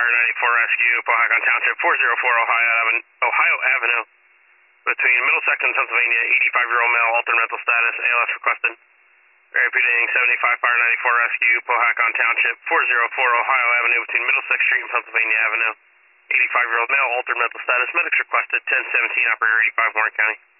Fire 94 Rescue, Powhatan Township, 404 Ohio Avenue, between Middlesex and Pennsylvania, 85-year-old male, altered mental status, ALS requested. Repeating 75 Fire 94 Rescue, Powhatan Township, 404 Ohio Avenue, between Middlesex Street and Pennsylvania Avenue, 85-year-old male, altered mental status, medics requested, 1017, Operator 85, Warren County.